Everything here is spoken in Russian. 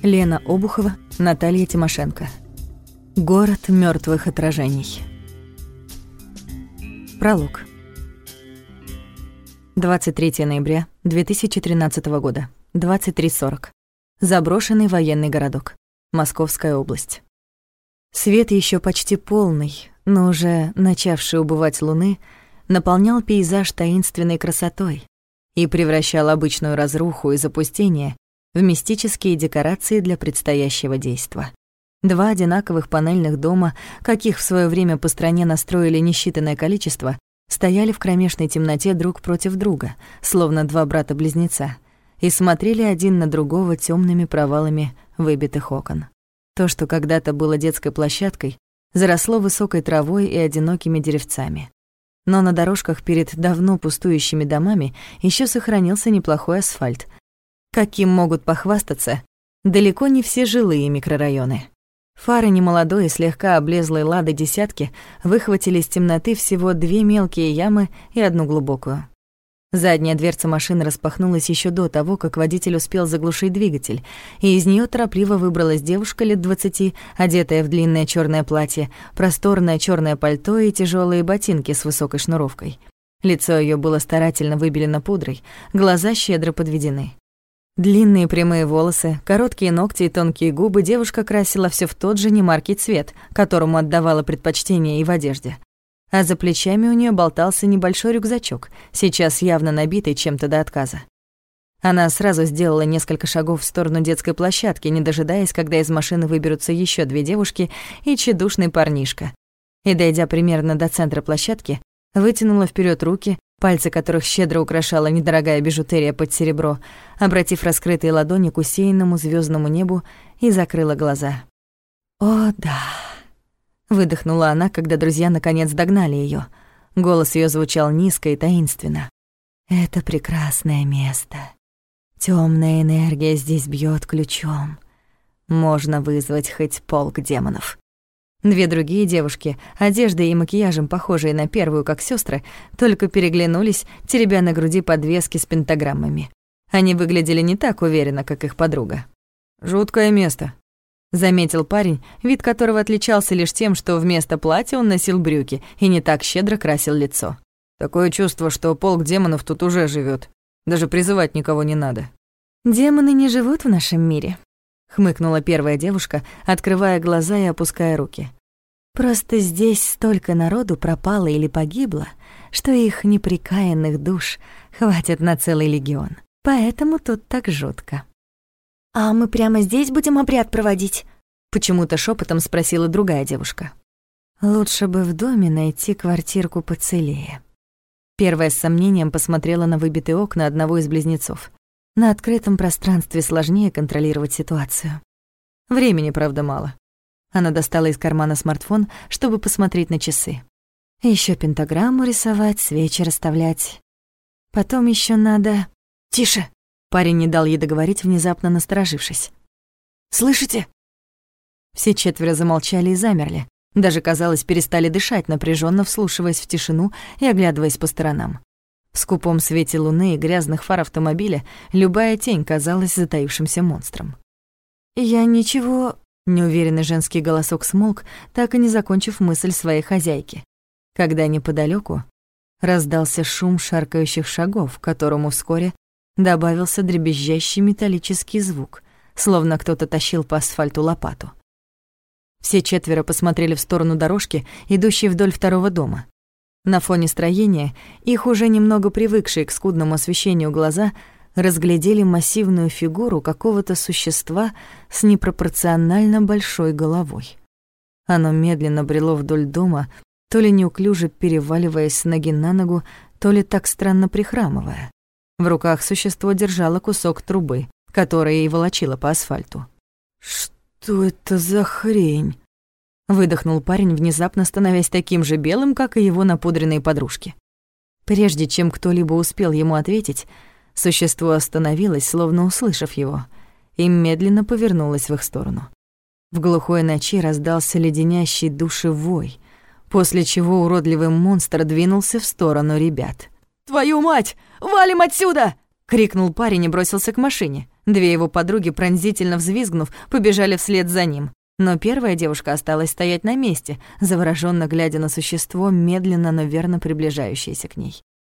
Лена Обухова, Наталья Тимошенко. Город мёртвых отражений. Пролог. 23 ноября 2013 года, 23:40. Заброшенный военный городок. Московская область. Свет ещё почти полный, но уже начавший убывать луны, наполнял пейзаж таинственной красотой и превращал обычную разруху и запустение в мистические декорации для предстоящего действа. Два одинаковых панельных дома, каких в своё время по стране настроили несчитанное количество, стояли в кромешной темноте друг против друга, словно два брата-близнеца, и смотрели один на другого тёмными провалами выбитых окон. То, что когда-то было детской площадкой, заросло высокой травой и одинокими деревцами. Но на дорожках перед давно пустующими домами ещё сохранился неплохой асфальт, каким могут похвастаться далеко не все жилые микрорайоны. Фары немолодой и слегка облезлой «Лады» десятки выхватили из темноты всего две мелкие ямы и одну глубокую. Задняя дверца машины распахнулась ещё до того, как водитель успел заглушить двигатель, и из неё торопливо выбралась девушка лет 20, одетая в длинное чёрное платье, просторное чёрное пальто и тяжёлые ботинки с высокой шнуровкой. Лицо её было старательно выбелено пудрой, глаза щедро подведены. Длинные прямые волосы, короткие ногти и тонкие губы девушка красила всё в тот же немаркий цвет, которому отдавала предпочтение и в одежде. А за плечами у неё болтался небольшой рюкзачок, сейчас явно набитый чем-то до отказа. Она сразу сделала несколько шагов в сторону детской площадки, не дожидаясь, когда из машины выберутся ещё две девушки и тщедушный парнишка. И, дойдя примерно до центра площадки, вытянула вперёд руки, пальцы которых щедро украшала недорогая бижутерия под серебро, обратив раскрытые ладони к усеянному звёздному небу, и закрыла глаза. «О, да!» — выдохнула она, когда друзья наконец догнали её. Голос её звучал низко и таинственно. «Это прекрасное место. Тёмная энергия здесь бьёт ключом. Можно вызвать хоть полк демонов». Две другие девушки, одеждой и макияжем похожие на первую, как сёстры, только переглянулись, теребя на груди подвески с пентаграммами. Они выглядели не так уверенно, как их подруга. «Жуткое место», — заметил парень, вид которого отличался лишь тем, что вместо платья он носил брюки и не так щедро красил лицо. «Такое чувство, что полк демонов тут уже живёт. Даже призывать никого не надо». «Демоны не живут в нашем мире», — хмыкнула первая девушка, открывая глаза и опуская руки. «Просто здесь столько народу пропало или погибло, что их непрекаянных душ хватит на целый легион. Поэтому тут так жутко». «А мы прямо здесь будем обряд проводить?» — почему-то шёпотом спросила другая девушка. «Лучше бы в доме найти квартирку поцелее». Первая с сомнением посмотрела на выбитые окна одного из близнецов. На открытом пространстве сложнее контролировать ситуацию. Времени, правда, мало. Она достала из кармана смартфон, чтобы посмотреть на часы. Ещё пентаграмму рисовать, свечи расставлять. Потом ещё надо... «Тише!» Парень не дал ей договорить, внезапно насторожившись. «Слышите?» Все четверо замолчали и замерли. Даже, казалось, перестали дышать, напряжённо вслушиваясь в тишину и оглядываясь по сторонам. В скупом свете луны и грязных фар автомобиля любая тень казалась затаившимся монстром. «Я ничего...» — неуверенный женский голосок смолк, так и не закончив мысль своей хозяйки. Когда неподалёку раздался шум шаркающих шагов, к которому вскоре добавился дребезжащий металлический звук, словно кто-то тащил по асфальту лопату. Все четверо посмотрели в сторону дорожки, идущей вдоль второго дома. На фоне строения их уже немного привыкшие к скудному освещению глаза разглядели массивную фигуру какого-то существа с непропорционально большой головой. Оно медленно брело вдоль дома, то ли неуклюже переваливаясь с ноги на ногу, то ли так странно прихрамывая. В руках существо держало кусок трубы, которая и волочило по асфальту. «Что это за хрень?» — выдохнул парень, внезапно становясь таким же белым, как и его напудренные подружки. Прежде чем кто-либо успел ему ответить, существо остановилось, словно услышав его, и медленно повернулось в их сторону. В глухой ночи раздался леденящий души вой, после чего уродливый монстр двинулся в сторону ребят. «Твою мать! Валим отсюда!» — крикнул парень и бросился к машине. Две его подруги, пронзительно взвизгнув, побежали вслед за ним. Но первая девушка осталась стоять на месте, заворожённо глядя на существо, медленно, но верно приближающееся к ней.